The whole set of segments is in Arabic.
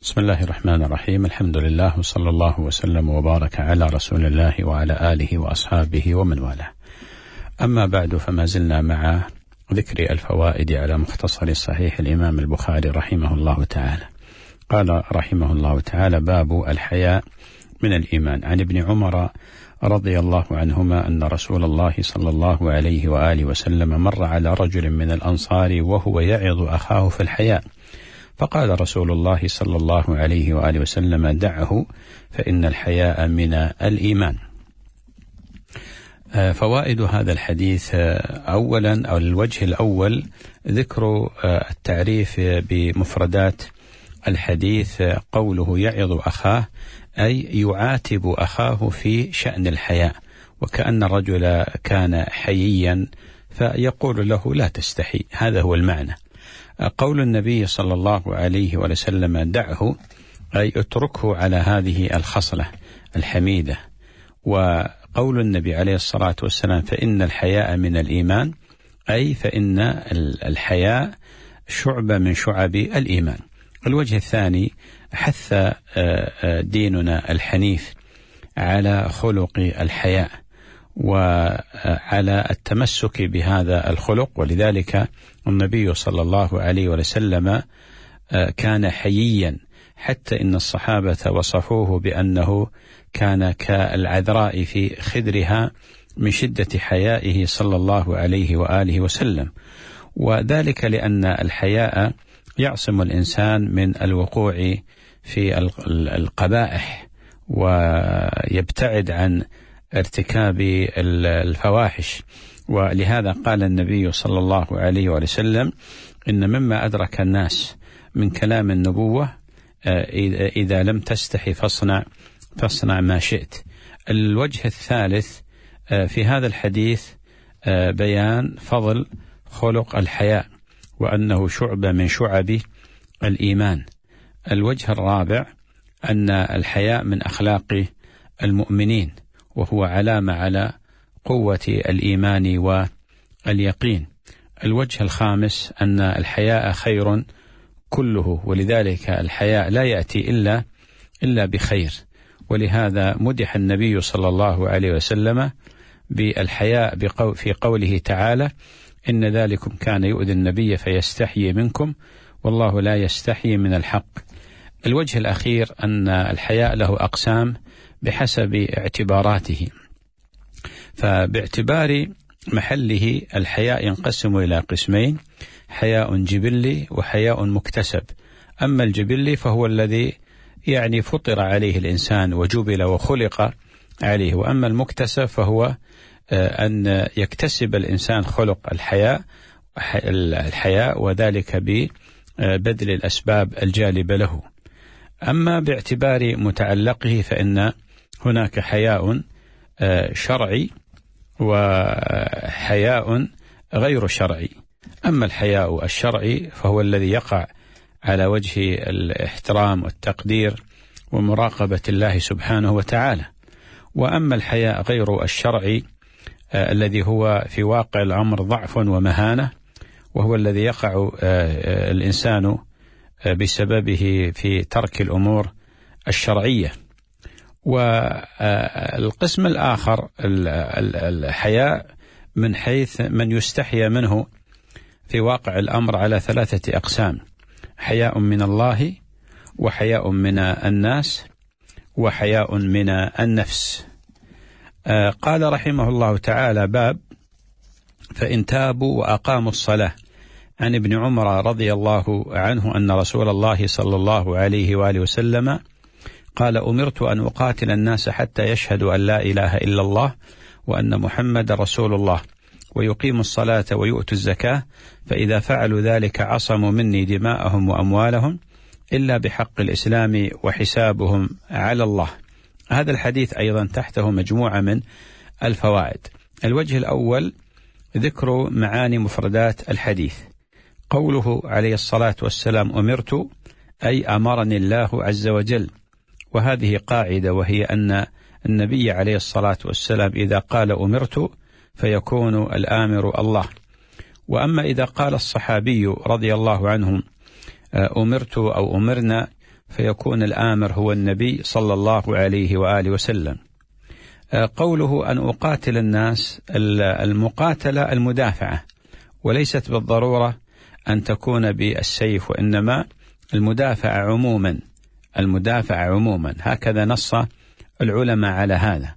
بسم الله الرحمن الرحيم. الحمد لله وصلى الله وسلم وبارك على رسول الله وعلى آله وأصحابه ومن والاه. أما بعد، فما زلنا مع ذكر الفوائد على مختصر صحيح الإمام البخاري رحمه الله تعالى. قال رحمه الله تعالى: باب الحياء من الإيمان. عن ابن عمر رضي الله عنهما أن رسول الله صلى الله عليه وآله وسلم مر على رجل من الأنصار وهو يعظ أخاه في الحياء، فقال رسول الله صلى الله عليه وآله وسلم: دعه فإن الحياء من الإيمان. فوائد هذا الحديث: أولا، أو الوجه الأول، ذكر التعريف بمفردات الحديث. قوله يعظ أخاه أي يعاتب أخاه في شأن الحياء، وكأن الرجل كان حييا فيقول له: لا تستحي. هذا هو المعنى. قول النبي صلى الله عليه وسلم: دعه، أي اتركه على هذه الخصلة الحميدة. وقول النبي عليه الصلاة والسلام: فإن الحياء من الإيمان، أي فإن الحياء شعبة من شعب الإيمان. الوجه الثاني: حث ديننا الحنيف على خلق الحياء وعلى التمسك بهذا الخلق، ولذلك النبي صلى الله عليه وسلم كان حييا، حتى إن الصحابة وصفوه بأنه كان كالعذراء في خدرها من شدة حيائه صلى الله عليه وآله وسلم. وذلك لأن الحياء يعصم الإنسان من الوقوع في القبائح ويبتعد عن ارتكاب الفواحش. ولهذا قال النبي صلى الله عليه وسلم: إن مما أدرك الناس من كلام النبوة إذا لم تستحي فاصنع ما شئت. الوجه الثالث في هذا الحديث بيان فضل خلق الحياء وأنه شعبة من شعب الإيمان. الوجه الرابع: أن الحياء من أخلاق المؤمنين، وهو علامة على قوة الإيمان واليقين. الوجه الخامس: أن الحياء خير كله، ولذلك الحياء لا يأتي إلا بخير. ولهذا مدح النبي صلى الله عليه وسلم بالحياء في قوله تعالى: إن ذلكم كان يؤذي النبي فيستحيي منكم والله لا يستحيي من الحق. الوجه الأخير: أن الحياء له أقسام بحسب اعتباراته، فباعتبار محله الحياء ينقسم إلى قسمين: حياء جبلي وحياء مكتسب. أما الجبلي فهو الذي فطر عليه الإنسان وجبل وخلق عليه، وأما المكتسب فهو أن يكتسب الإنسان خلق الحياء وذلك ببذل الأسباب الجالبة له. أما باعتبار متعلقه فإن هناك حياء شرعي وحياء غير شرعي. أما الحياء الشرعي فهو الذي يقع على وجه الاحترام والتقدير ومراقبة الله سبحانه وتعالى. وأما الحياء غير الشرعي الذي هو في واقع الأمر ضعف ومهانة، وهو الذي يقع الإنسان بسببه في ترك الأمور الشرعية. والقسم الآخر الحياء من حيث من يستحيا منه في واقع الأمر على 3 أقسام: حياء من الله، وحياء من الناس، وحياء من النفس. قال رحمه الله تعالى: باب فإن تابوا وأقاموا الصلاة. عن ابن عمر رضي الله عنه أن رسول الله صلى الله عليه وآله وسلم قال: أمرت أن أقاتل الناس حتى يشهدوا أن لا إله إلا الله وأن محمد رسول الله ويقيموا الصلاة ويؤتوا الزكاة، فإذا فعلوا ذلك عصموا مني دماءهم وأموالهم إلا بحق الإسلام وحسابهم على الله. هذا الحديث أيضا تحته مجموعة من الفوائد. الوجه الأول: ذكر معاني مفردات الحديث. قوله عليه الصلاة والسلام: أمرت، أي أمرني الله عز وجل. وهذه قاعدة، وهي أن النبي عليه الصلاة والسلام إذا قال أمرت فيكون الآمر الله. وأما إذا قال الصحابي رضي الله عنهم أمرت أو أمرنا، فيكون الآمر هو النبي صلى الله عليه وآله وسلم. قوله أن أقاتل الناس، المقاتلة المدافعة، وليست بالضرورة أن تكون بالسيف، وإنما المدافعة عموما، هكذا نص العلماء على هذا.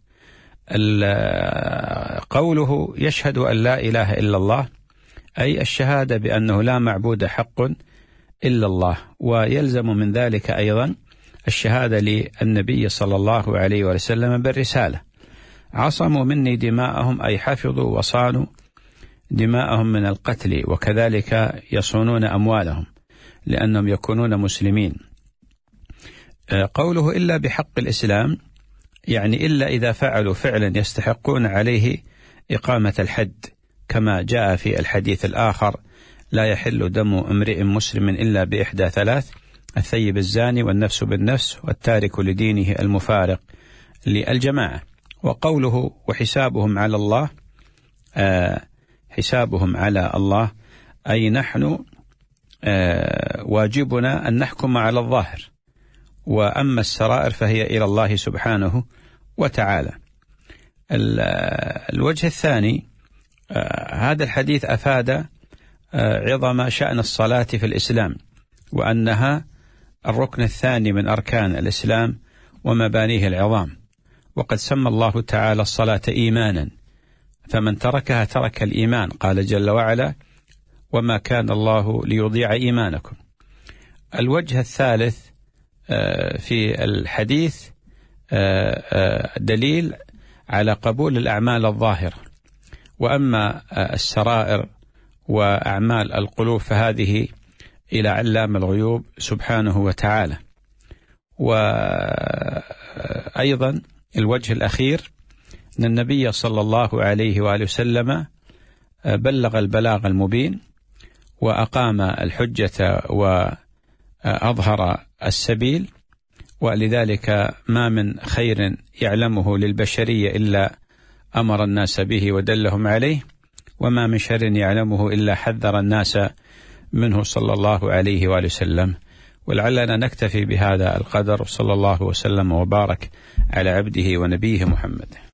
قوله يشهد أن لا إله إلا الله، أي الشهادة بأنه لا معبود حق إلا الله، ويلزم من ذلك أيضا الشهادة للنبي صلى الله عليه وسلم بالرسالة. عصموا مني دماءهم، أي حفظوا وصانوا دماءهم من القتل، وكذلك يصونون أموالهم لأنهم يكونون مسلمين. قوله إلا بحق الإسلام، يعني إلا إذا فعلوا فعلا يستحقون عليه إقامة الحد، كما جاء في الحديث الآخر: لا يحل دم امرئ مسلم إلا بإحدى ثلاث: الثيب الزاني، والنفس بالنفس، والتارك لدينه المفارق للجماعة. وقوله وحسابهم على الله، حسابهم على الله أي نحن واجبنا أن نحكم على الظاهر، وأما السرائر فهي إلى الله سبحانه وتعالى. الوجه الثاني، هذا الحديث أفاد عظم شأن الصلاة في الإسلام، وأنها الركن الثاني من أركان الإسلام ومبانيه العظام، وقد سمى الله تعالى الصلاة إيمانا، فمن تركها ترك الإيمان، قال جل وعلا: وما كان الله ليضيع إيمانكم. الوجه الثالث في الحديث دليل على قبول الأعمال الظاهرة، وأما السرائر وأعمال القلوب فهذه إلى علام الغيوب سبحانه وتعالى. وأيضا الوجه الأخير أن النبي صلى الله عليه وآله وسلم بلغ البلاغ المبين، وأقام الحجة وأظهر السبيل، ولذلك ما من خير يعلمه للبشرية إلا أمر الناس به ودلهم عليه، وما من شر يعلمه إلا حذر الناس منه صلى الله عليه وآله وسلم. ولعلنا نكتفي بهذا القدر، صلى الله وسلم وبارك على عبده ونبيه محمد.